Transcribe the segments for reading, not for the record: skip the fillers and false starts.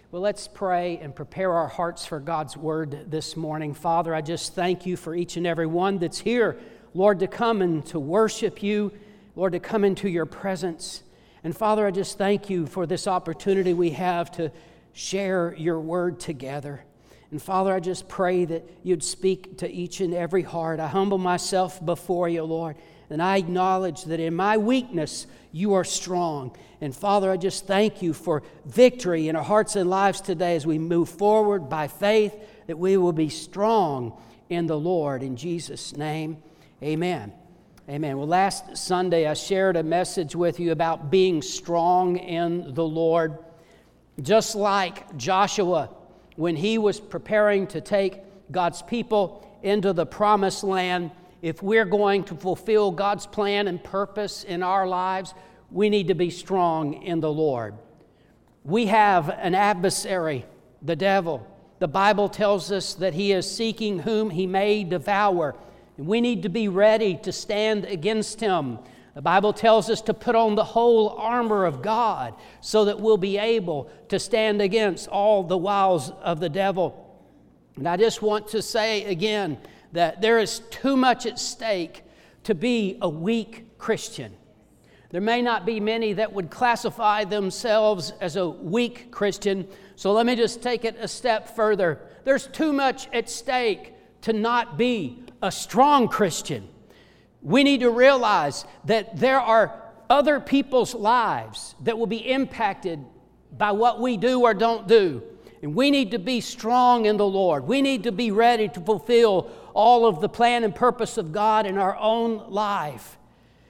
Well, let's pray and prepare our hearts for God's word this morning. Father, I just thank you for each and every one that's here, Lord, to come and to worship you, Lord, to come into your presence. And Father, I just thank you for this opportunity we have to share your word together. And Father, I just pray that you'd speak to each and every heart. I humble myself before you, Lord, and I acknowledge that in my weakness, you are strong. And Father, I just thank you for victory in our hearts and lives today as we move forward by faith, that we will be strong in the Lord. In Jesus' name, amen. Amen. Well, last Sunday I shared a message with you about being strong in the Lord. Just like Joshua, when he was preparing to take God's people into the promised land, if we're going to fulfill God's plan and purpose in our lives, we need to be strong in the Lord. We have an adversary, the devil. The Bible tells us that he is seeking whom he may devour. And we need to be ready to stand against him. The Bible tells us to put on the whole armor of God so that we'll be able to stand against all the wiles of the devil. And I just want to say again that there is too much at stake to be a weak Christian. There may not be many that would classify themselves as a weak Christian, so let me just take it a step further. There's too much at stake to not be a strong Christian. We need to realize that there are other people's lives that will be impacted by what we do or don't do. And we need to be strong in the Lord. We need to be ready to fulfill all of the plan and purpose of God in our own life.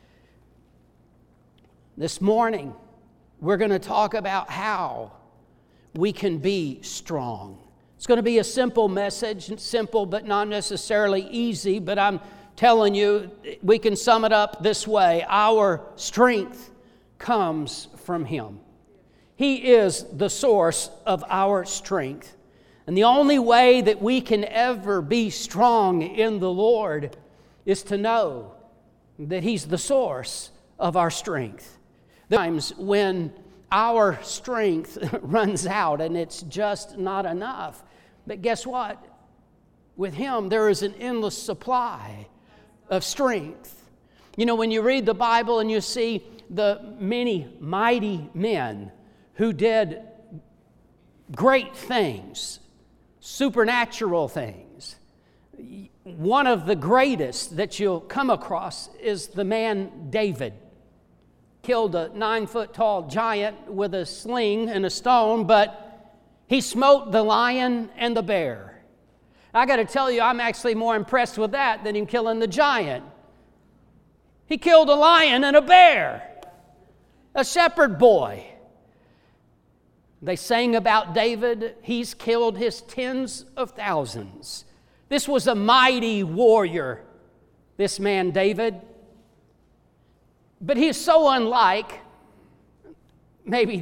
This morning, we're going to talk about how we can be strong. It's going to be a simple message, simple but not necessarily easy, but I'm telling you, we can sum it up this way. Our strength comes from Him. He is the source of our strength. And the only way that we can ever be strong in the Lord is to know that He's the source of our strength. There are times when our strength runs out and it's just not enough. But guess what? With Him, there is an endless supply of strength. You know, when you read the Bible and you see the many mighty men who did great things, supernatural things, one of the greatest that you'll come across is the man David. Killed a 9-foot-tall giant with a sling and a stone, but he smote the lion and the bear. I got to tell you, I'm actually more impressed with that than him killing the giant. He killed a lion and a bear, a shepherd boy. They sang about David. He's killed his tens of thousands. This was a mighty warrior, this man David. But he's so unlike maybe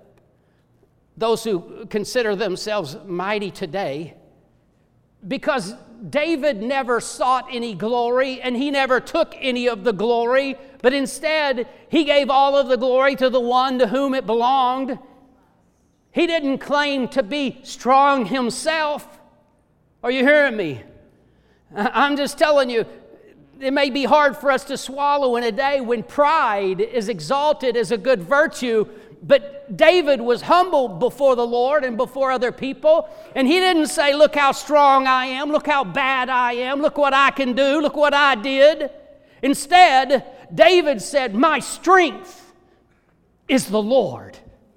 those who consider themselves mighty today, because David never sought any glory and he never took any of the glory, but instead he gave all of the glory to the one to whom it belonged. He didn't claim to be strong himself. Are you hearing me? I'm just telling you, it may be hard for us to swallow in a day when pride is exalted as a good virtue, but David was humble before the Lord and before other people, and he didn't say, look how strong I am, look how bad I am, look what I can do, look what I did. Instead, David said, my strength is the Lord.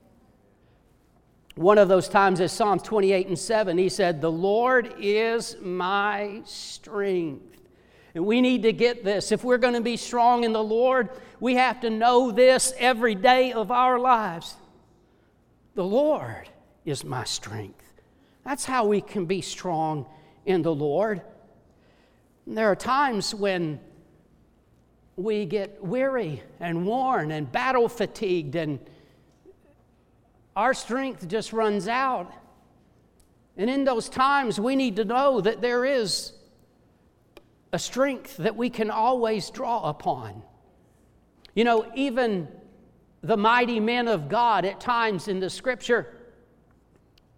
One of those times is Psalms 28:7. He said, the Lord is my strength. And we need to get this. If we're going to be strong in the Lord, we have to know this every day of our lives. The Lord is my strength. That's how we can be strong in the Lord. And there are times when we get weary and worn and battle fatigued and our strength just runs out. And in those times, we need to know that there is a strength that we can always draw upon. You know, even the mighty men of God at times in the Scripture,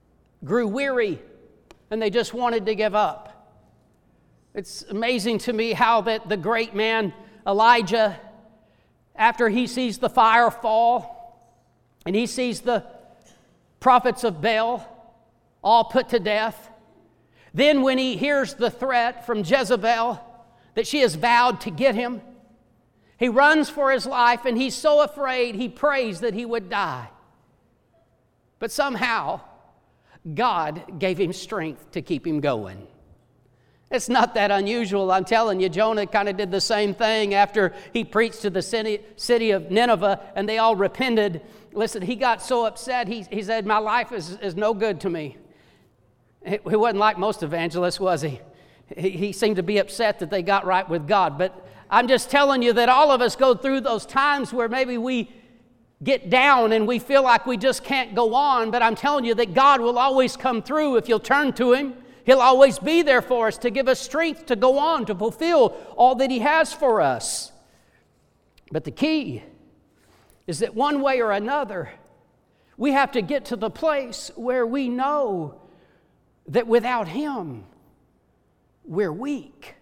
grew weary and they just wanted to give up. It's amazing to me how that the great man Elijah, after he sees the fire fall and he sees the prophets of Baal all put to death, then when he hears the threat from Jezebel that she has vowed to get him, he runs for his life, and he's so afraid he prays that he would die. But somehow, God gave him strength to keep him going. It's not that unusual, I'm telling you. Jonah kind of did the same thing after he preached to the city of Nineveh, and they all repented. Listen, he got so upset, he said, my life is no good to me. He wasn't like most evangelists, was he? He seemed to be upset that they got right with God. But I'm just telling you that all of us go through those times where maybe we get down and we feel like we just can't go on. But I'm telling you that God will always come through if you'll turn to Him. He'll always be there for us to give us strength to go on, to fulfill all that He has for us. But the key is that one way or another, we have to get to the place where we know that without Him, we're weak.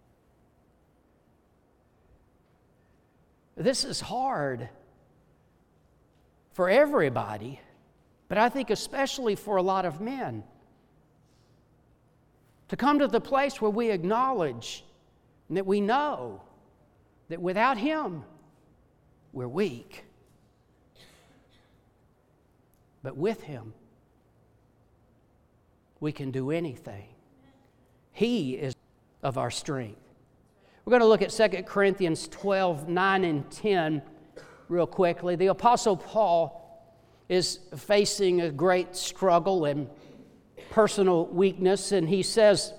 This is hard for everybody, but I think especially for a lot of men. To come to the place where we acknowledge and that we know that without Him, we're weak. But with Him, we can do anything. He is of our strength. We're going to look at 2 Corinthians 12, 9 and 10 real quickly. The Apostle Paul is facing a great struggle and personal weakness, and he says,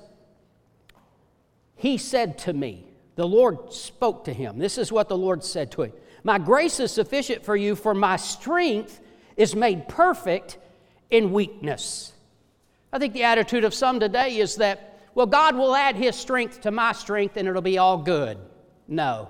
He said to me, the Lord spoke to him. This is what the Lord said to him. My grace is sufficient for you, for my strength is made perfect in weakness. I think the attitude of some today is that, well, God will add His strength to my strength and it'll be all good. No.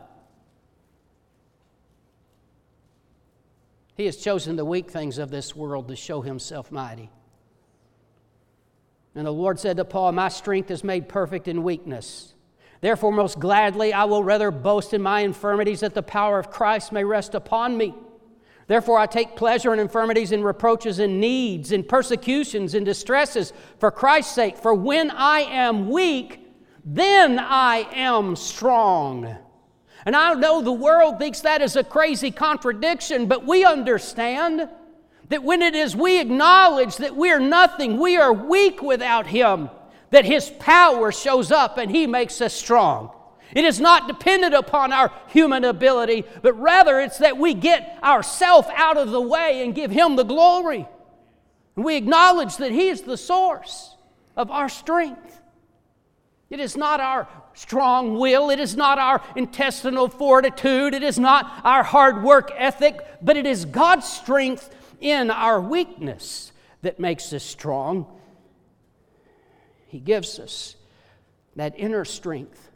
He has chosen the weak things of this world to show Himself mighty. And the Lord said to Paul, my strength is made perfect in weakness. Therefore, most gladly, I will rather boast in my infirmities, that the power of Christ may rest upon me. Therefore, I take pleasure in infirmities, in reproaches, in needs, in persecutions, in distresses, for Christ's sake. For when I am weak, then I am strong. And I know the world thinks that is a crazy contradiction, but we understand that when it is we acknowledge that we are nothing, we are weak without Him, that His power shows up and He makes us strong. It is not dependent upon our human ability, but rather it's that we get ourselves out of the way and give Him the glory. And we acknowledge that He is the source of our strength. It is not our strong will. It is not our intestinal fortitude. It is not our hard work ethic, but it is God's strength in our weakness that makes us strong. He gives us that inner strength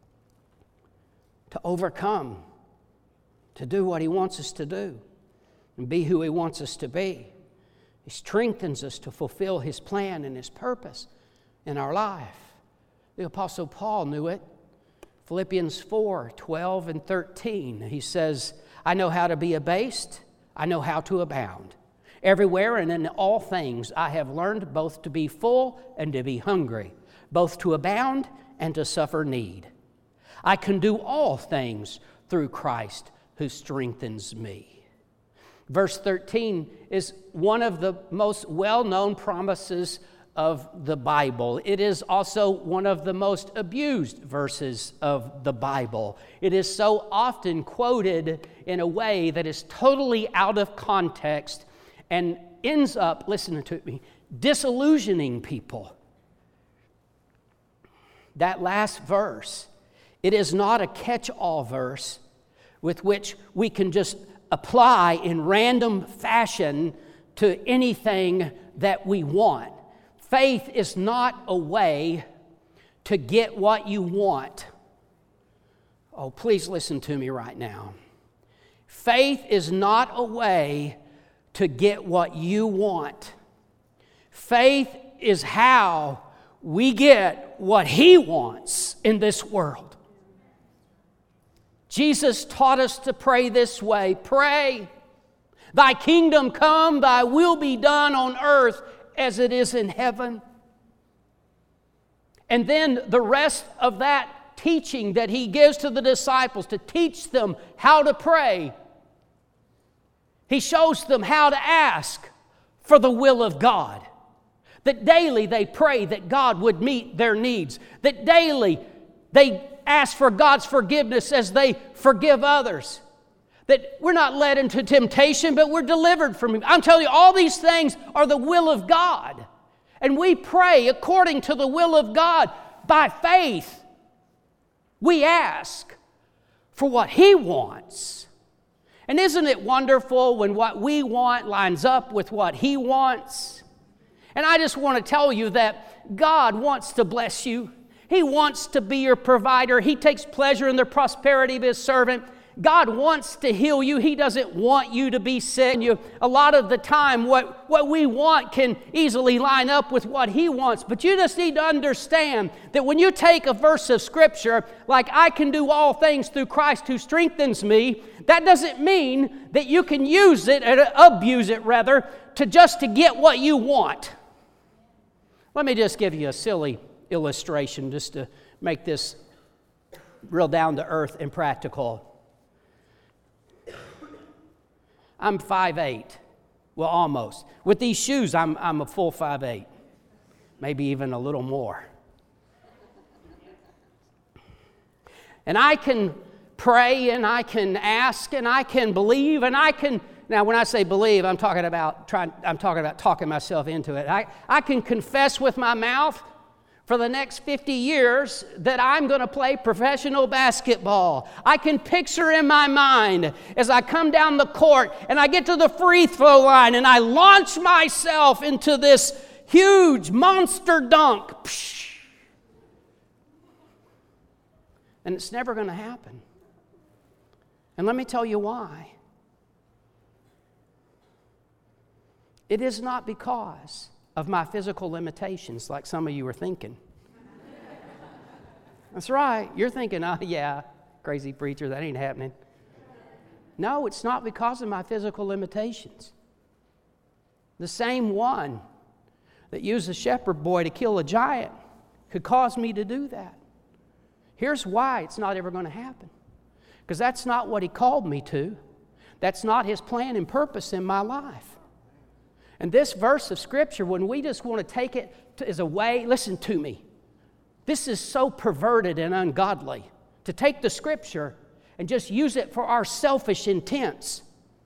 to overcome, to do what He wants us to do, and be who He wants us to be. He strengthens us to fulfill His plan and His purpose in our life. The Apostle Paul knew it. Philippians 4, 12 and 13. He says, I know how to be abased, I know how to abound. Everywhere and in all things I have learned both to be full and to be hungry, both to abound and to suffer need. I can do all things through Christ who strengthens me. Verse 13 is one of the most well-known promises of the Bible. It is also one of the most abused verses of the Bible. It is so often quoted in a way that is totally out of context and ends up, listen to me, disillusioning people. That last verse, it is not a catch-all verse with which we can just apply in random fashion to anything that we want. Faith is not a way to get what you want. Oh, please listen to me right now. Faith is not a way to get what you want. Faith is how we get what He wants in this world. Jesus taught us to pray this way. Pray, Thy kingdom come, Thy will be done on earth as it is in heaven. And then the rest of that teaching that He gives to the disciples to teach them how to pray, He shows them how to ask for the will of God. That daily they pray that God would meet their needs. That daily they ask for God's forgiveness as they forgive others. That we're not led into temptation, but we're delivered from Him. I'm telling you, all these things are the will of God. And we pray according to the will of God. By faith, we ask for what He wants. And isn't it wonderful when what we want lines up with what He wants? And I just want to tell you that God wants to bless you. He wants to be your provider. He takes pleasure in the prosperity of His servant. God wants to heal you. He doesn't want you to be sick. A lot of the time, what we want can easily line up with what He wants. But you just need to understand that when you take a verse of Scripture, like I can do all things through Christ who strengthens me, that doesn't mean that you can use it, or abuse it rather, to get what you want. Let me just give you a silly illustration just to make this real down to earth and practical. I'm 5'8", well, almost. With these shoes, I'm a full 5'8", maybe even a little more. And I can pray, and I can ask, and I can believe, and I can. Now, when I say believe, I'm talking about talking myself into it. I can confess with my mouth for the next 50 years that I'm going to play professional basketball. I can picture in my mind as I come down the court and I get to the free throw line and I launch myself into this huge monster dunk. And it's never going to happen. And let me tell you why. It is not because of my physical limitations like some of you are thinking. That's right. You're thinking, oh yeah, crazy preacher, that ain't happening. No, it's not because of my physical limitations. The same one that used a shepherd boy to kill a giant could cause me to do that. Here's why it's not ever going to happen. Because that's not what He called me to. That's not His plan and purpose in my life. And this verse of Scripture, when we just want to take it as a way, listen to me. This is so perverted and ungodly to take the Scripture and just use it for our selfish intents.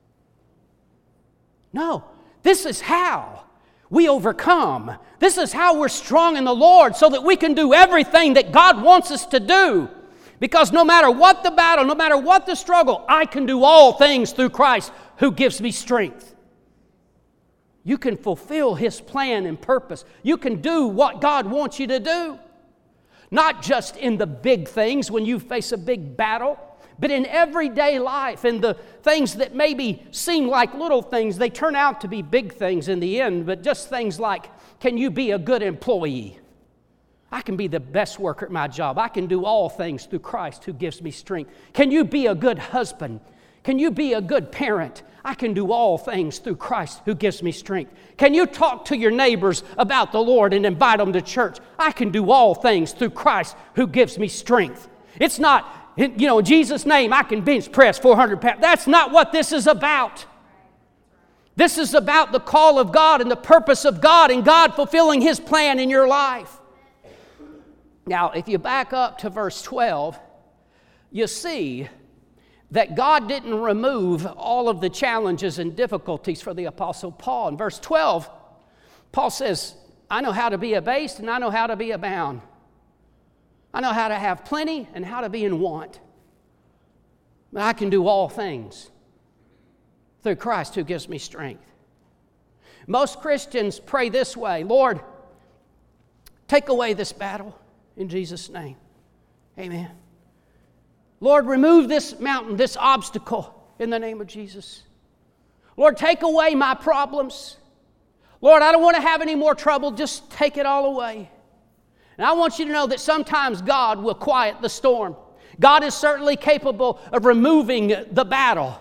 No, this is how we overcome. This is how we're strong in the Lord so that we can do everything that God wants us to do. Because no matter what the battle, no matter what the struggle, I can do all things through Christ who gives me strength. You can fulfill His plan and purpose. You can do what God wants you to do. Not just in the big things when you face a big battle, but in everyday life, in the things that maybe seem like little things, they turn out to be big things in the end, but just things like, can you be a good employee? I can be the best worker at my job. I can do all things through Christ who gives me strength. Can you be a good husband? Can you be a good parent? I can do all things through Christ who gives me strength. Can you talk to your neighbors about the Lord and invite them to church? I can do all things through Christ who gives me strength. It's not, in Jesus' name, I can bench press 400 pounds. That's not what this is about. This is about the call of God and the purpose of God and God fulfilling His plan in your life. Now, if you back up to verse 12, you see that God didn't remove all of the challenges and difficulties for the Apostle Paul. In verse 12, Paul says, I know how to be abased and I know how to be abound. I know how to have plenty and how to be in want. But I can do all things through Christ who gives me strength. Most Christians pray this way, Lord, take away this battle in Jesus' name. Amen. Lord, remove this mountain, this obstacle in the name of Jesus. Lord, take away my problems. Lord, I don't want to have any more trouble. Just take it all away. And I want you to know that sometimes God will quiet the storm. God is certainly capable of removing the battle.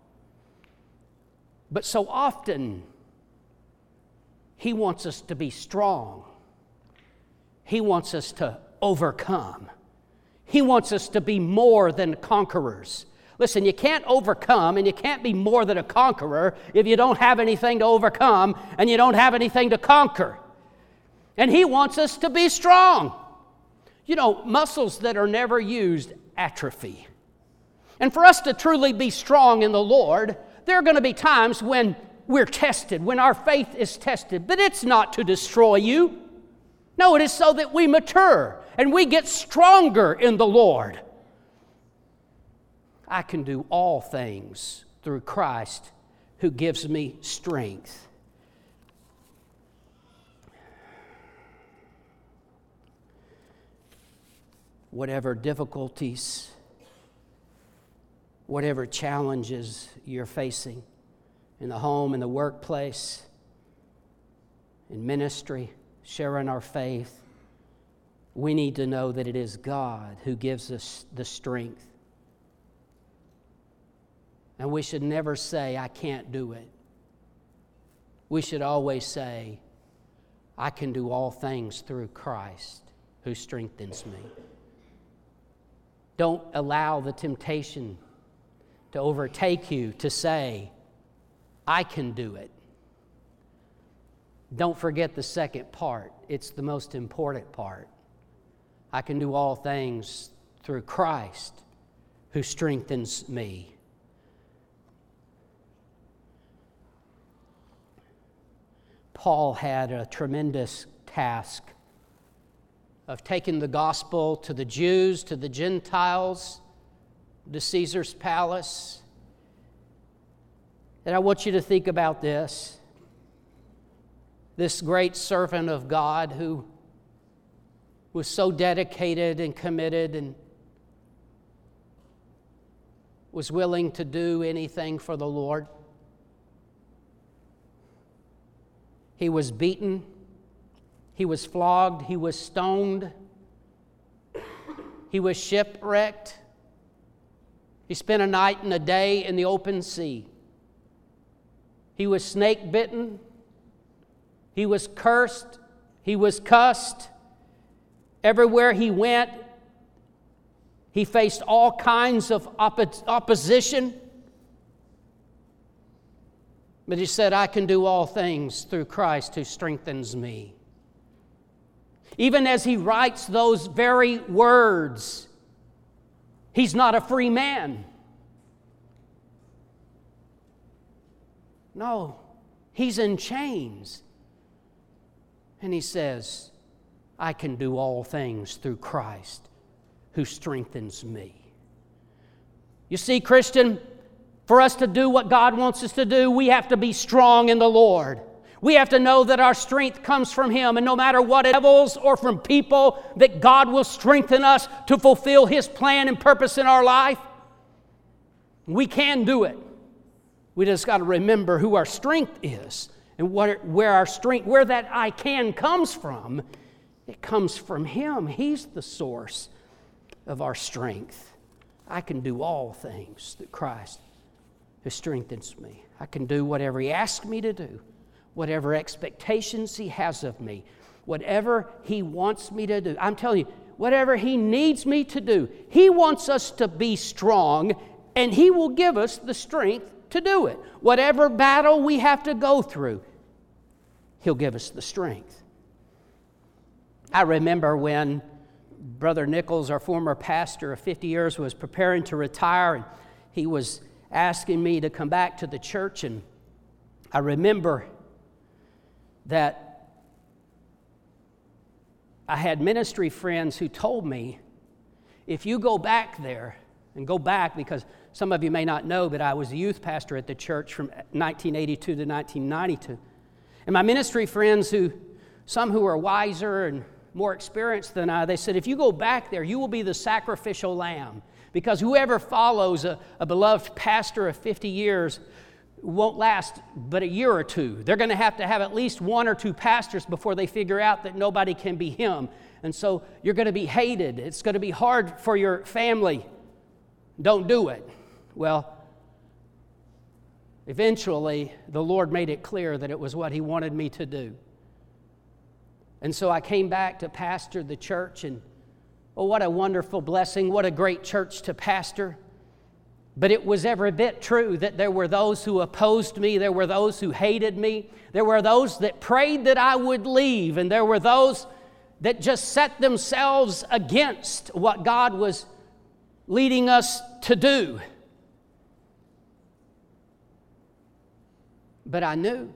But so often, He wants us to be strong. He wants us to overcome. He wants us to be more than conquerors. Listen, you can't overcome and you can't be more than a conqueror if you don't have anything to overcome and you don't have anything to conquer. And He wants us to be strong. You know, muscles that are never used atrophy. And for us to truly be strong in the Lord, there are going to be times when we're tested, when our faith is tested. But it's not to destroy you. No, it is so that we mature and we get stronger in the Lord. I can do all things through Christ who gives me strength. Whatever difficulties, whatever challenges you're facing in the home, in the workplace, in ministry, sharing our faith, we need to know that it is God who gives us the strength. And we should never say, I can't do it. We should always say, I can do all things through Christ who strengthens me. Don't allow the temptation to overtake you to say, I can do it. Don't forget the second part. It's the most important part. I can do all things through Christ who strengthens me. Paul had a tremendous task of taking the gospel to the Jews, to the Gentiles, to Caesar's palace. And I want you to think about this. This great servant of God who was so dedicated and committed and was willing to do anything for the Lord. He was beaten, he was flogged, he was stoned, he was shipwrecked. He spent a night and a day in the open sea. He was snake bitten, he was cursed, he was cussed. Everywhere he went, he faced all kinds of opposition. But he said, I can do all things through Christ who strengthens me. Even as he writes those very words, he's not a free man. No, he's in chains. And he says, I can do all things through Christ who strengthens me. You see, Christian, for us to do what God wants us to do, we have to be strong in the Lord. We have to know that our strength comes from Him, and no matter what devils or from people, that God will strengthen us to fulfill His plan and purpose in our life. We can do it. We just got to remember who our strength is and where our strength, where that I can comes from. It comes from Him. He's the source of our strength. I can do all things through Christ who strengthens me. I can do whatever He asks me to do, whatever expectations He has of me, whatever He wants me to do. I'm telling you, whatever He needs me to do, He wants us to be strong, and He will give us the strength to do it. Whatever battle we have to go through, He'll give us the strength. I remember when Brother Nichols, our former pastor of 50 years, was preparing to retire, and he was asking me to come back to the church, and I remember that I had ministry friends who told me, if you go back there, and go back because some of you may not know, but I was a youth pastor at the church from 1982 to 1992. And my ministry friends, some who are wiser and more experienced than I, they said, if you go back there, you will be the sacrificial lamb. Because whoever follows a beloved pastor of 50 years won't last but a year or two. They're going to have at least one or two pastors before they figure out that nobody can be him. And so you're going to be hated. It's going to be hard for your family. Don't do it. Well, eventually, the Lord made it clear that it was what He wanted me to do. And so I came back to pastor the church, and oh, what a wonderful blessing. What a great church to pastor. But it was every bit true that there were those who opposed me. There were those who hated me. There were those that prayed that I would leave. And there were those that just set themselves against what God was leading us to do. But I knew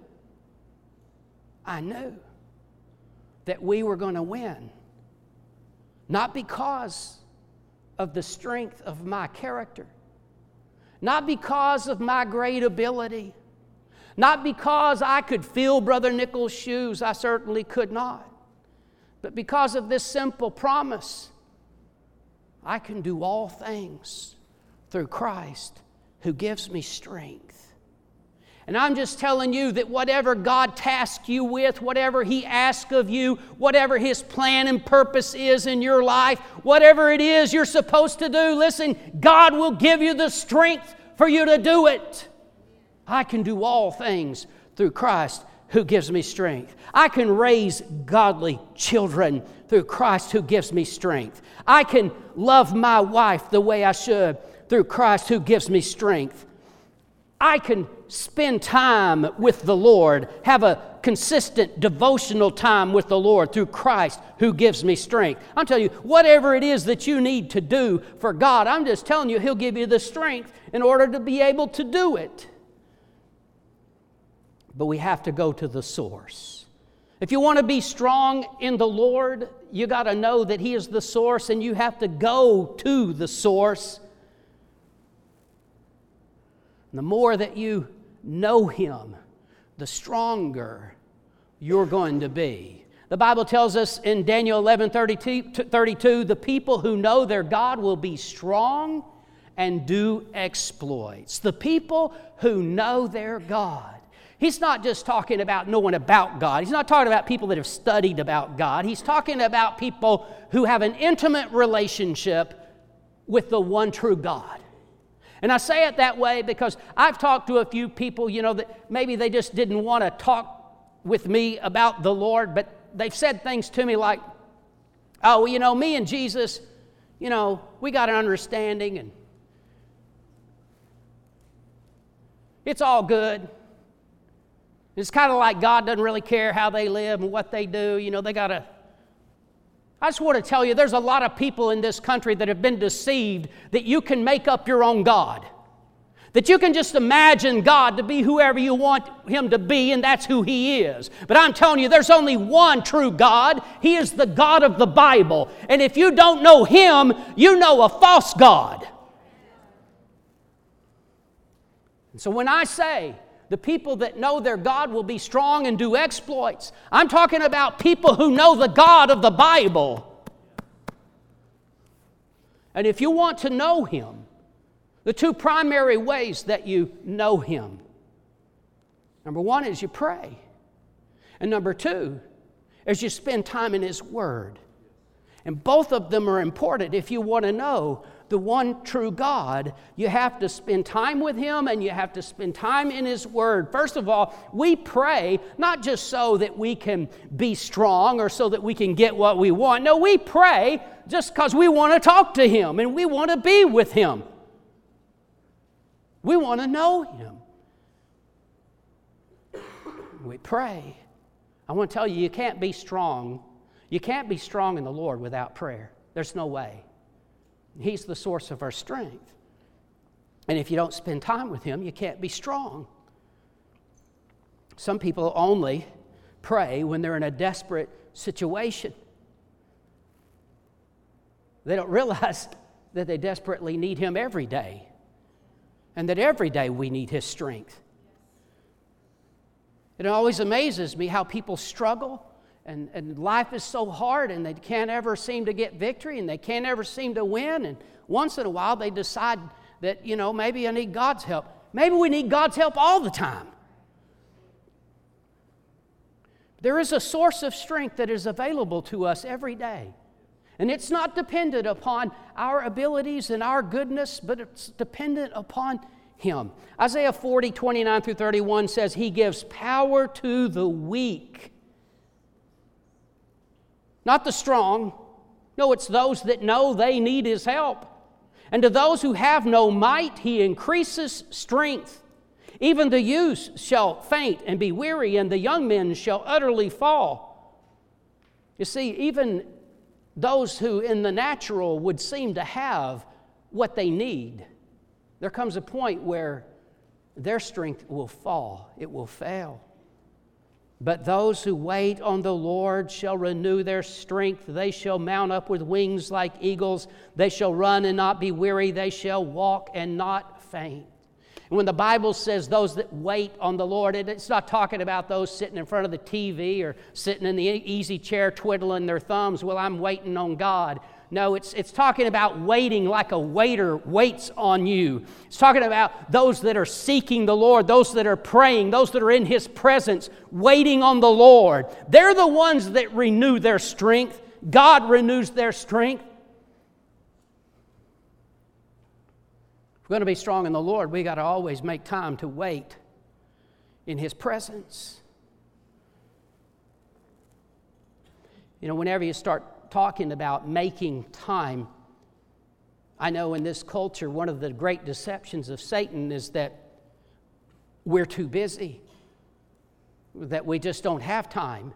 that we were going to win. Not because of the strength of my character. Not because of my great ability. Not because I could fill Brother Nichols' shoes. I certainly could not. But because of this simple promise, I can do all things through Christ who gives me strength. And I'm just telling you that whatever God tasks you with, whatever He asks of you, whatever His plan and purpose is in your life, whatever it is you're supposed to do, listen, God will give you the strength for you to do it. I can do all things through Christ who gives me strength. I can raise godly children through Christ who gives me strength. I can love my wife the way I should through Christ who gives me strength. I can spend time with the Lord, have a consistent devotional time with the Lord through Christ who gives me strength. I'm telling you, whatever it is that you need to do for God, I'm just telling you, He'll give you the strength in order to be able to do it. But we have to go to the source. If you want to be strong in the Lord, you got to know that He is the source, and you have to go to the source. And the more that you know Him, the stronger you're going to be. The Bible tells us in Daniel 11:32, the people who know their God will be strong and do exploits. The people who know their God. He's not just talking about knowing about God. He's not talking about people that have studied about God. He's talking about people who have an intimate relationship with the one true God. And I say it that way because I've talked to a few people, that maybe they just didn't want to talk with me about the Lord, but they've said things to me like, oh, me and Jesus, we got an understanding and it's all good. It's kind of like God doesn't really care how they live and what they do. I just want to tell you, there's a lot of people in this country that have been deceived that you can make up your own God. That you can just imagine God to be whoever you want Him to be, and that's who He is. But I'm telling you, there's only one true God. He is the God of the Bible. And if you don't know Him, you know a false God. And so when I say the people that know their God will be strong and do exploits, I'm talking about people who know the God of the Bible. And if you want to know Him, the two primary ways that you know Him, number one is you pray. And number two is you spend time in His Word. And both of them are important. If you want to know the one true God, you have to spend time with Him and you have to spend time in His Word. First of all, we pray not just so that we can be strong or so that we can get what we want. No, we pray just because we want to talk to Him and we want to be with Him. We want to know Him. We pray. I want to tell you, you can't be strong. You can't be strong in the Lord without prayer. There's no way. He's the source of our strength. And if you don't spend time with Him, you can't be strong. Some people only pray when they're in a desperate situation. They don't realize that they desperately need Him every day, and that every day we need His strength. It always amazes me how people struggle. And life is so hard, and they can't ever seem to get victory, and they can't ever seem to win. And once in a while, they decide that, maybe I need God's help. Maybe we need God's help all the time. There is a source of strength that is available to us every day. And it's not dependent upon our abilities and our goodness, but it's dependent upon Him. Isaiah 40, 29 through 31 says, He gives power to the weak. Not the strong. No, it's those that know they need His help. And to those who have no might, He increases strength. Even the youths shall faint and be weary, and the young men shall utterly fall. You see, even those who in the natural would seem to have what they need, there comes a point where their strength will fall. It will fail. But those who wait on the Lord shall renew their strength. They shall mount up with wings like eagles. They shall run and not be weary. They shall walk and not faint. And when the Bible says those that wait on the Lord, it's not talking about those sitting in front of the TV or sitting in the easy chair twiddling their thumbs, well, I'm waiting on God. No, it's talking about waiting like a waiter waits on you. It's talking about those that are seeking the Lord, those that are praying, those that are in His presence, waiting on the Lord. They're the ones that renew their strength. God renews their strength. If we're going to be strong in the Lord, we got to always make time to wait in His presence. You know, whenever you start talking about making time, I know in this culture, one of the great deceptions of Satan is that we're too busy, that we just don't have time.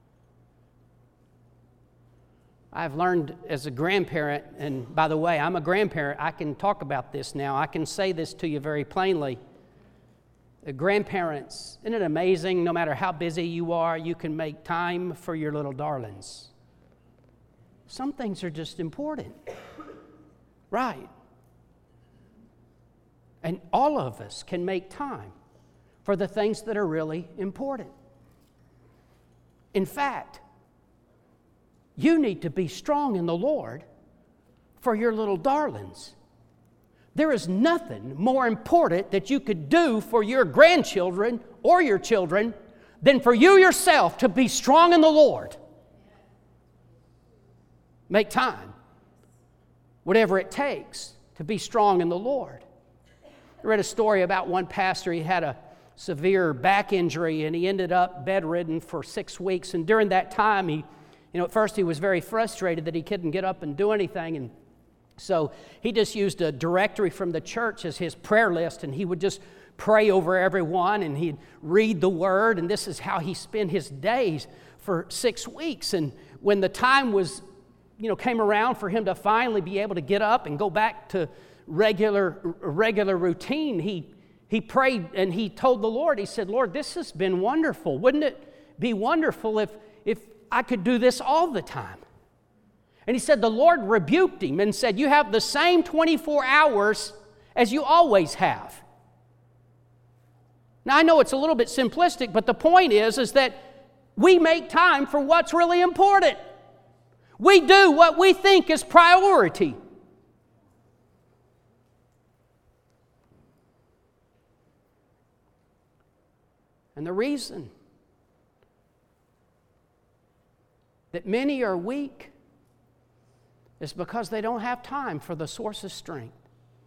I've learned as a grandparent, and by the way, I'm a grandparent, I can talk about this now. I can say this to you very plainly. Grandparents, isn't it amazing, no matter how busy you are, you can make time for your little darlings. Some things are just important. Right. And all of us can make time for the things that are really important. In fact, you need to be strong in the Lord for your little darlings. There is nothing more important that you could do for your grandchildren or your children than for you yourself to be strong in the Lord. Make time, whatever it takes, to be strong in the Lord. I read a story about one pastor. He had a severe back injury, and he ended up bedridden for 6 weeks. And during that time, at first he was very frustrated that he couldn't get up and do anything. And so he just used a directory from the church as his prayer list, and he would just pray over everyone, and he'd read the Word, and this is how he spent his days for 6 weeks. And when the time was came around for him to finally be able to get up and go back to regular routine, he prayed and he told the Lord, he said, Lord, this has been wonderful. Wouldn't it be wonderful if I could do this all the time? And he said the Lord rebuked him and said, you have the same 24 hours as you always have. Now, I know it's a little bit simplistic, but the point is that we make time for what's really important. We do what we think is priority. And the reason that many are weak is because they don't have time for the source of strength.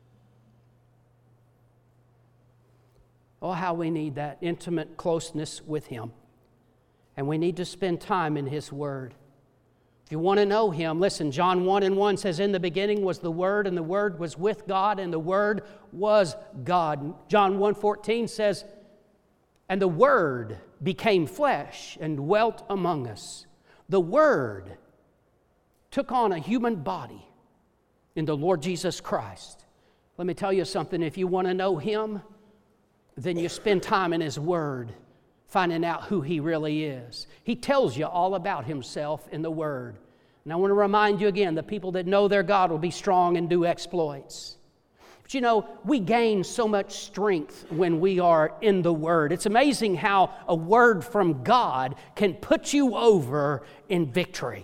Oh, how we need that intimate closeness with Him. And we need to spend time in His Word. If you want to know Him, listen, John 1:1 says, in the beginning was the Word, and the Word was with God, and the Word was God. John 1:14 says, and the Word became flesh and dwelt among us. The Word took on a human body in the Lord Jesus Christ. Let me tell you something, if you want to know Him, then you spend time in His Word, finding out who He really is. He tells you all about Himself in the Word. And I want to remind you again, the people that know their God will be strong and do exploits. But we gain so much strength when we are in the Word. It's amazing how a word from God can put you over in victory.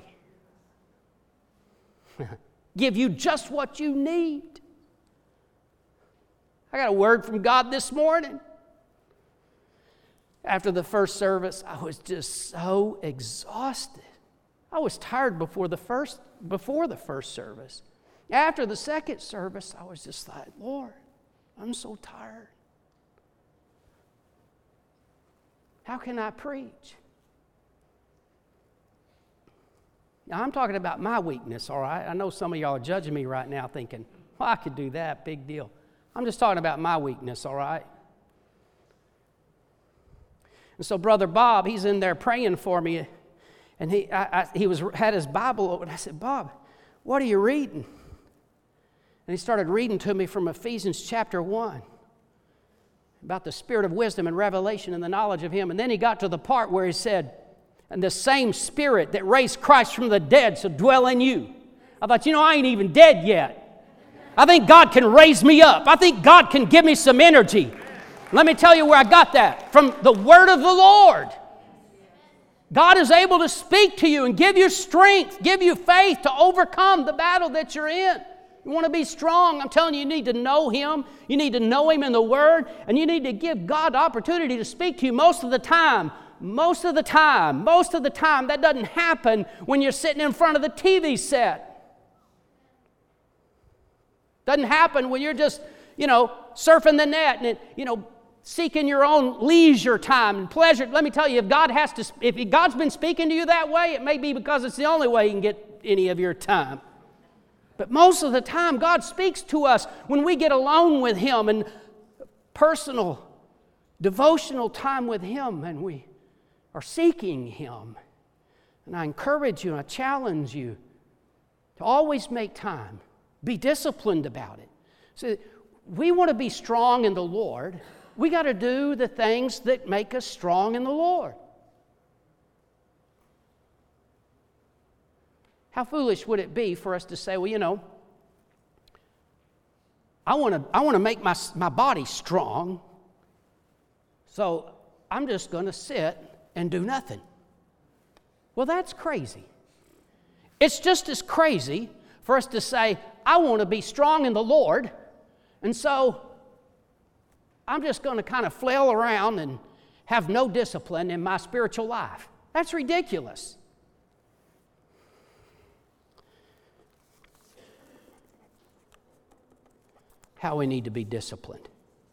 Give you just what you need. I got a word from God this morning. After the first service, I was just so exhausted. I was tired before the first service. After the second service, I was just like, Lord, I'm so tired. How can I preach? Now, I'm talking about my weakness, all right? I know some of y'all are judging me right now thinking, well, I could do that, big deal. I'm just talking about my weakness, all right? And so Brother Bob, he's in there praying for me, and he had his Bible open. I said, Bob, what are you reading? And he started reading to me from Ephesians chapter 1 about the spirit of wisdom and revelation and the knowledge of Him. And then he got to the part where he said, and the same Spirit that raised Christ from the dead shall dwell in you. I thought, I ain't even dead yet. I think God can raise me up. I think God can give me some energy. Let me tell you where I got that. From the word of the Lord. God is able to speak to you and give you strength, give you faith to overcome the battle that you're in. You want to be strong, I'm telling you, you need to know Him. You need to know Him in the Word, and you need to give God the opportunity to speak to you most of the time. Most of the time, that doesn't happen when you're sitting in front of the TV set. Doesn't happen when you're just, surfing the net and, seeking your own leisure time and pleasure. Let me tell you, if God's been speaking to you that way, it may be because it's the only way you can get any of your time. But most of the time, God speaks to us when we get alone with Him and personal, devotional time with Him, and we are seeking Him. And I encourage you and I challenge you to always make time. Be disciplined about it. So we want to be strong in the Lord. We got to do the things that make us strong in the Lord. How foolish would it be for us to say, well, I want to make my body strong, so I'm just going to sit and do nothing. Well, that's crazy. It's just as crazy for us to say, I want to be strong in the Lord, and so I'm just going to kind of flail around and have no discipline in my spiritual life. That's ridiculous. How we need to be disciplined.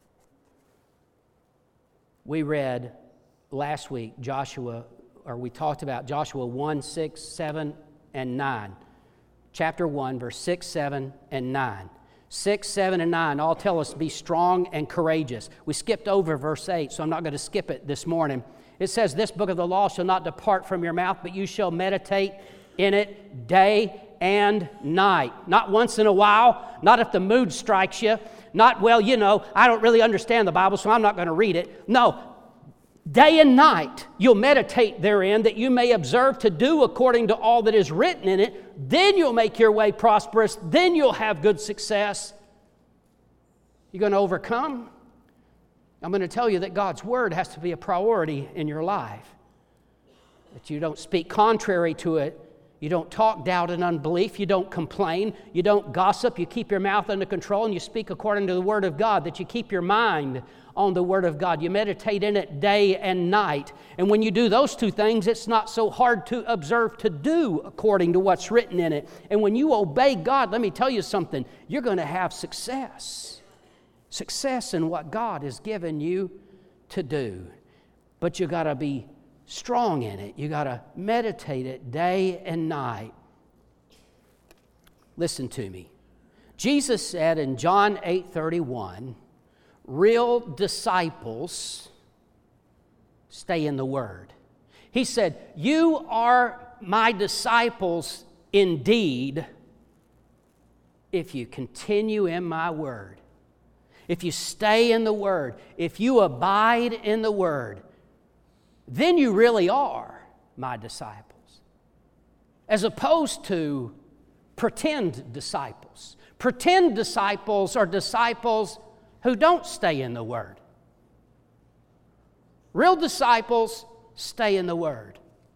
We read last week we talked about Joshua 1, 6, 7, and 9. Chapter 1, verse 6, 7, and 9. 6, 7, and 9 all tell us to be strong and courageous. We skipped over verse 8, so I'm not going to skip it this morning. It says, this book of the law shall not depart from your mouth, but you shall meditate in it day and night. Not once in a while, not if the mood strikes you, not, I don't really understand the Bible, so I'm not going to read it. No, day and night you'll meditate therein, that you may observe to do according to all that is written in it. Then you'll make your way prosperous. Then you'll have good success. You're going to overcome. I'm going to tell you that God's Word has to be a priority in your life. That you don't speak contrary to it. You don't talk doubt and unbelief. You don't complain. You don't gossip. You keep your mouth under control and you speak according to the Word of God. That you keep your mind on the Word of God. You meditate in it day and night. And when you do those two things, it's not so hard to observe to do according to what's written in it. And when you obey God, let me tell you something, you're going to have success. Success in what God has given you to do. But you got to be strong in it. You got to meditate it day and night. Listen to me. Jesus said in John 8:31, real disciples stay in the Word. He said, you are my disciples indeed if you continue in my Word. If you stay in the Word, if you abide in the Word, then you really are my disciples. As opposed to pretend disciples. Pretend disciples are disciples who don't stay in the Word. Real disciples stay in the Word.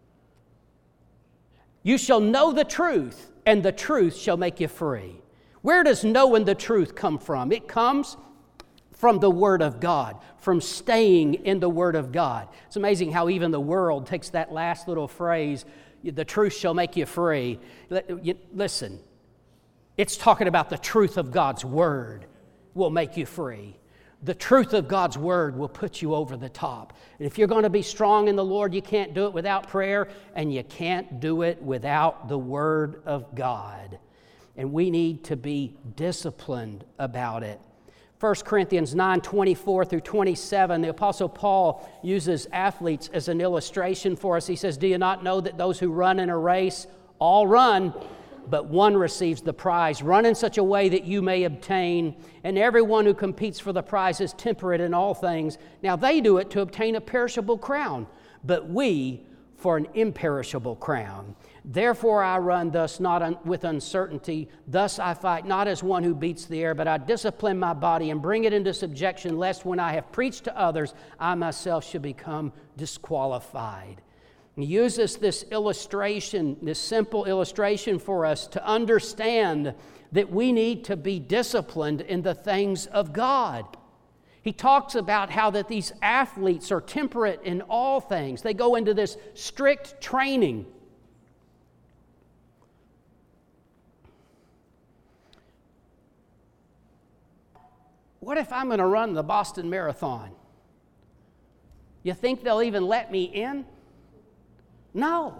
You shall know the truth, and the truth shall make you free. Where does knowing the truth come from? It comes from the Word of God, from staying in the Word of God. It's amazing how even the world takes that last little phrase, the truth shall make you free. Listen, it's talking about the truth of God's Word will make you free. The truth of God's Word will put you over the top. And if you're going to be strong in the Lord, you can't do it without prayer, and you can't do it without the Word of God. And we need to be disciplined about it. 1 Corinthians 9:24 through 27, the Apostle Paul uses athletes as an illustration for us. He says, "Do you not know that those who run in a race all run, but one receives the prize? Run in such a way that you may obtain. And everyone who competes for the prize is temperate in all things. Now they do it to obtain a perishable crown, but we for an imperishable crown. Therefore I run thus not with uncertainty. Thus I fight not as one who beats the air, but I discipline my body and bring it into subjection, lest when I have preached to others, I myself should become disqualified." He uses this illustration, this simple illustration for us to understand that we need to be disciplined in the things of God. He talks about how that these athletes are temperate in all things. They go into this strict training. What if I'm going to run the Boston Marathon? You think they'll even let me in? No.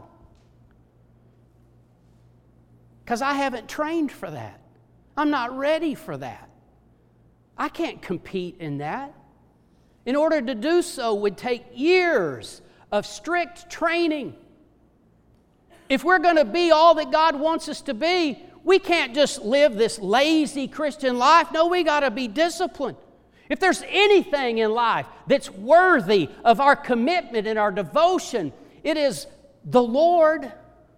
Because I haven't trained for that. I'm not ready for that. I can't compete in that. In order to do so would take years of strict training. If we're going to be all that God wants us to be, we can't just live this lazy Christian life. No, we got to be disciplined. If there's anything in life that's worthy of our commitment and our devotion, it is the Lord.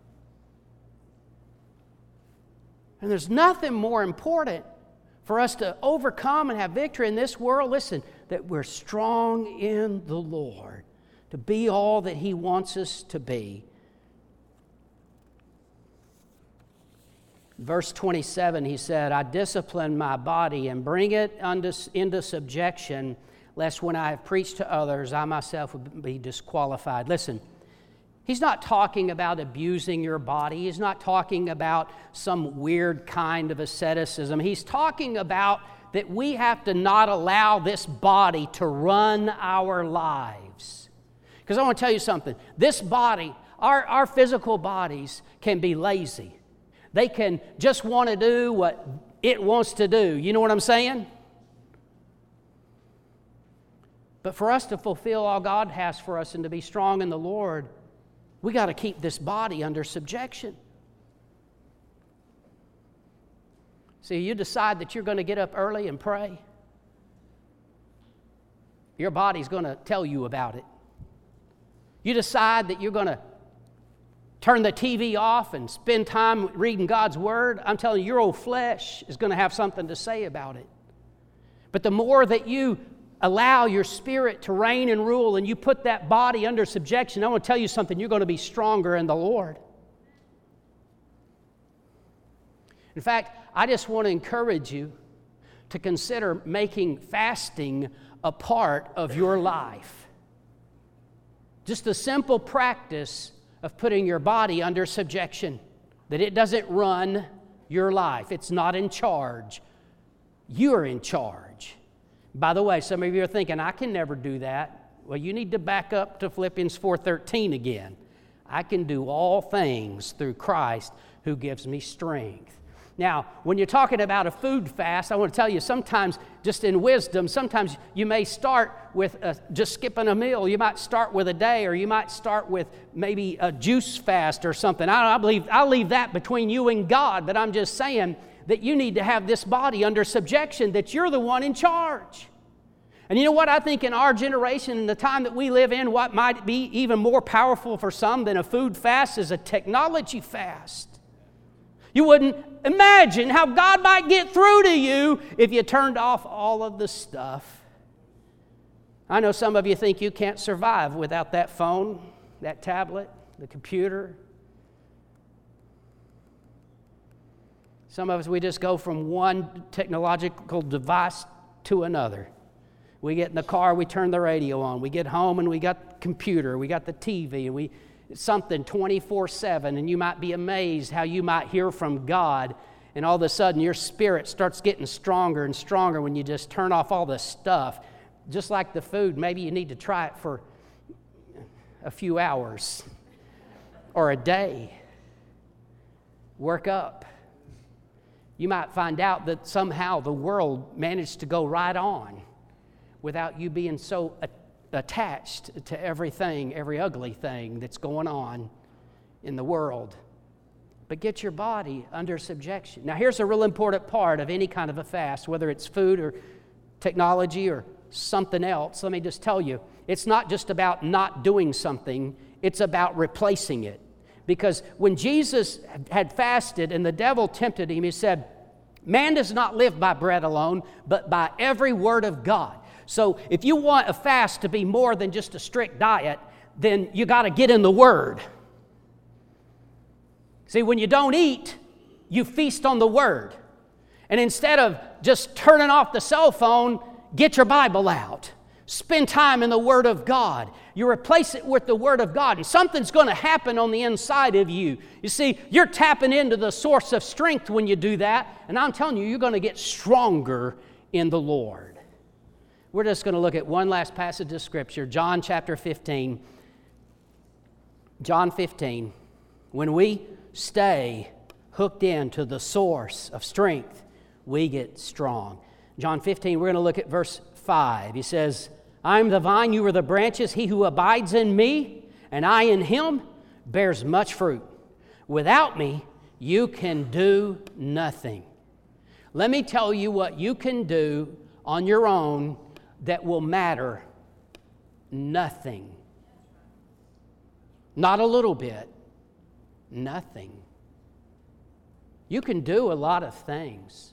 And there's nothing more important for us to overcome and have victory in this world, listen, that we're strong in the Lord, to be all that He wants us to be. Verse 27, he said, "I discipline my body and bring it into subjection, lest when I have preached to others, I myself would be disqualified." Listen, he's not talking about abusing your body. He's not talking about some weird kind of asceticism. He's talking about that we have to not allow this body to run our lives. Because I want to tell you something. This body, our physical bodies can be lazy. They can just want to do what it wants to do. You know what I'm saying? But for us to fulfill all God has for us and to be strong in the Lord, we got to keep this body under subjection. See, you decide that you're going to get up early and pray. Your body's going to tell you about it. You decide that you're going to turn the TV off and spend time reading God's Word. I'm telling you, your old flesh is going to have something to say about it. But the more that you allow your spirit to reign and rule and you put that body under subjection, I want to tell you something, you're going to be stronger in the Lord. In fact, I just want to encourage you to consider making fasting a part of your life. Just a simple practice of putting your body under subjection, that it doesn't run your life. It's not in charge. You're in charge. By the way, some of you are thinking, I can never do that. Well, you need to back up to Philippians 4:13 again. I can do all things through Christ who gives me strength. Now, when you're talking about a food fast, I want to tell you, sometimes, just in wisdom, sometimes you may start with just skipping a meal. You might start with a day, or you might start with maybe a juice fast or something. I'll leave that between you and God, but I'm just saying that you need to have this body under subjection, that you're the one in charge. And you know what? I think in our generation, in the time that we live in, what might be even more powerful for some than a food fast is a technology fast. You wouldn't imagine how God might get through to you if you turned off all of the stuff. I know some of you think you can't survive without that phone, that tablet, the computer. Some of us, we just go from one technological device to another. We get in the car, we turn the radio on. We get home and we got the computer, we got the TV, and something 24/7, and you might be amazed how you might hear from God, and all of a sudden your spirit starts getting stronger and stronger when you just turn off all this stuff. Just like the food, maybe you need to try it for a few hours or a day. Work up. You might find out that somehow the world managed to go right on without you being so attached to everything, every ugly thing that's going on in the world. But get your body under subjection. Now, here's a real important part of any kind of a fast, whether it's food or technology or something else. Let me just tell you, it's not just about not doing something, it's about replacing it. Because when Jesus had fasted and the devil tempted him, he said, man does not live by bread alone, but by every word of God. So if you want a fast to be more than just a strict diet, then you got to get in the Word. See, when you don't eat, you feast on the Word. And instead of just turning off the cell phone, get your Bible out. Spend time in the Word of God. You replace it with the Word of God, and something's going to happen on the inside of you. You see, you're tapping into the source of strength when you do that, and I'm telling you, you're going to get stronger in the Lord. We're just going to look at one last passage of Scripture, John chapter 15. John 15. When we stay hooked into the source of strength, we get strong. John 15, we're going to look at verse 5. He says, I am the vine, you are the branches. He who abides in me, and I in him, bears much fruit. Without me, you can do nothing. Let me tell you what you can do on your own that will matter nothing. Not a little bit. Nothing. You can do a lot of things,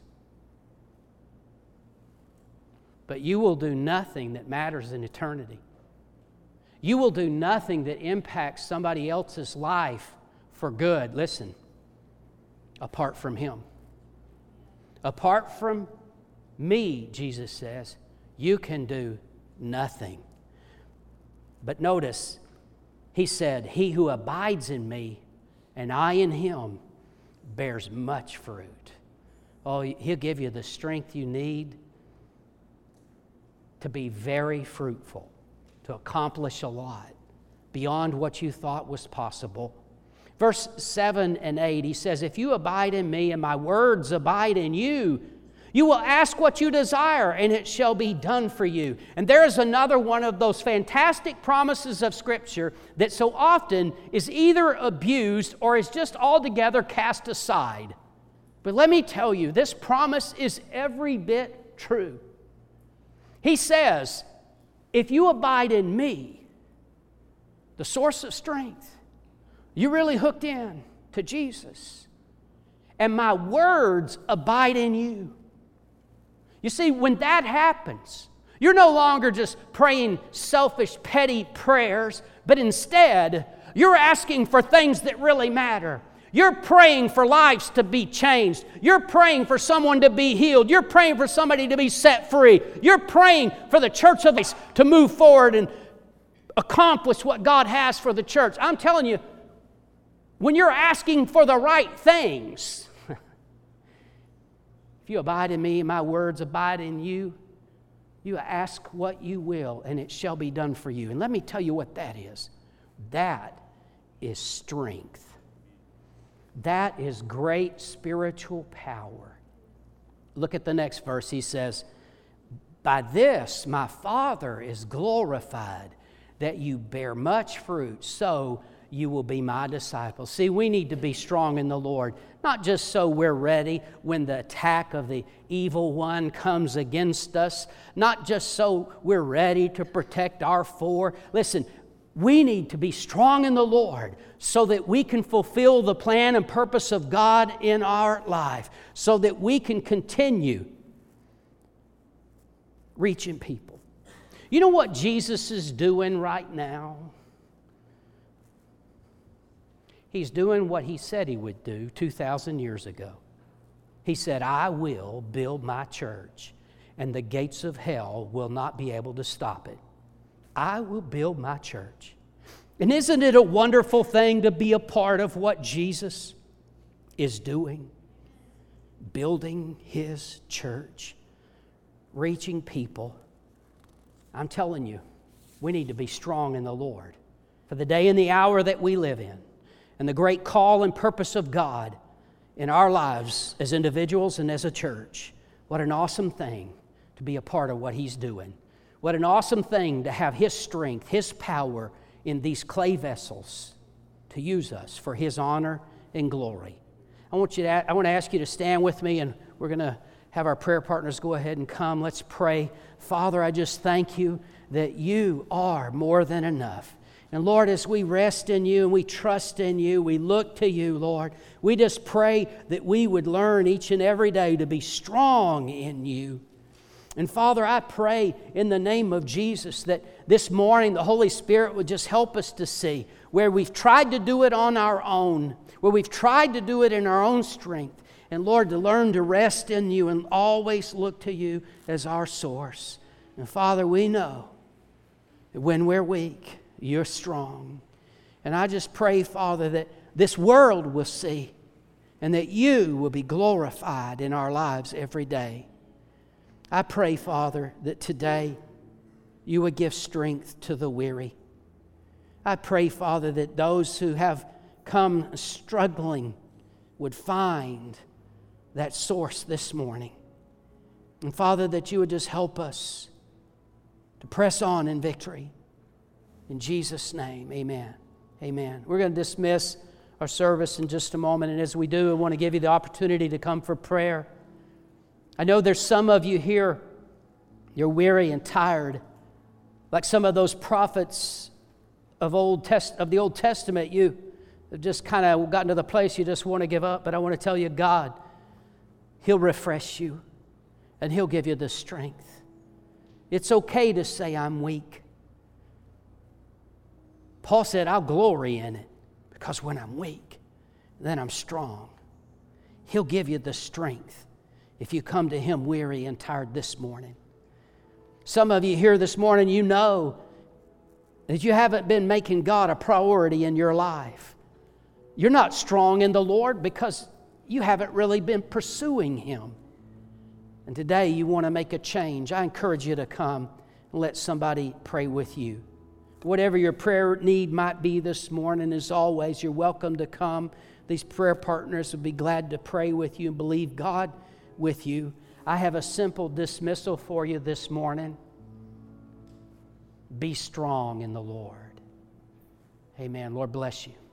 but you will do nothing that matters in eternity. You will do nothing that impacts somebody else's life for good. Listen, apart from Him. Apart from me, Jesus says, you can do nothing. But notice, He said, he who abides in me and I in him bears much fruit. Oh, He'll give you the strength you need to be very fruitful, to accomplish a lot beyond what you thought was possible. Verse 7 and 8, He says, if you abide in me and my words abide in you, you will ask what you desire, and it shall be done for you. And there is another one of those fantastic promises of Scripture that so often is either abused or is just altogether cast aside. But let me tell you, this promise is every bit true. He says, if you abide in me, the source of strength, you're really hooked in to Jesus, and my words abide in you. You see, when that happens, you're no longer just praying selfish, petty prayers, but instead, you're asking for things that really matter. You're praying for lives to be changed. You're praying for someone to be healed. You're praying for somebody to be set free. You're praying for the church of Christ to move forward and accomplish what God has for the church. I'm telling you, when you're asking for the right things, if you abide in me and my words abide in you, you ask what you will and it shall be done for you. And let me tell you what that is. That is strength. That is great spiritual power. Look at the next verse. He says, by this my Father is glorified, that you bear much fruit, so you will be my disciples. See, we need to be strong in the Lord, not just so we're ready when the attack of the evil one comes against us, not just so we're ready to protect our four. Listen, we need to be strong in the Lord so that we can fulfill the plan and purpose of God in our life, so that we can continue reaching people. You know what Jesus is doing right now? He's doing what He said He would do 2,000 years ago. He said, I will build my church, and the gates of hell will not be able to stop it. I will build my church. And isn't it a wonderful thing to be a part of what Jesus is doing? Building His church, reaching people. I'm telling you, we need to be strong in the Lord for the day and the hour that we live in, and the great call and purpose of God in our lives as individuals and as a church. What an awesome thing to be a part of what He's doing. What an awesome thing to have His strength, His power in these clay vessels to use us for His honor and glory. I want to ask you to stand with me, and we're going to have our prayer partners go ahead and come. Let's pray. Father, I just thank You that You are more than enough. And Lord, as we rest in You and we trust in You, we look to You, Lord, we just pray that we would learn each and every day to be strong in You. And Father, I pray in the name of Jesus that this morning the Holy Spirit would just help us to see where we've tried to do it on our own, where we've tried to do it in our own strength. And Lord, to learn to rest in You and always look to You as our source. And Father, we know that when we're weak, You're strong. And I just pray, Father, that this world will see and that You will be glorified in our lives every day. I pray, Father, that today You would give strength to the weary. I pray, Father, that those who have come struggling would find that source this morning. And Father, that You would just help us to press on in victory. In Jesus' name, amen. Amen. We're going to dismiss our service in just a moment. And as we do, I want to give you the opportunity to come for prayer. I know there's some of you here, you're weary and tired. Like some of those prophets of the Old Testament, you have just kind of gotten to the place you just want to give up. But I want to tell you, God, He'll refresh you and He'll give you the strength. It's okay to say, I'm weak. Paul said, I'll glory in it because when I'm weak, then I'm strong. He'll give you the strength if you come to Him weary and tired this morning. Some of you here this morning, you know that you haven't been making God a priority in your life. You're not strong in the Lord because you haven't really been pursuing Him. And today you want to make a change. I encourage you to come and let somebody pray with you. Whatever your prayer need might be this morning, as always, you're welcome to come. These prayer partners will be glad to pray with you and believe God with you. I have a simple dismissal for you this morning. Be strong in the Lord. Amen. Lord bless you.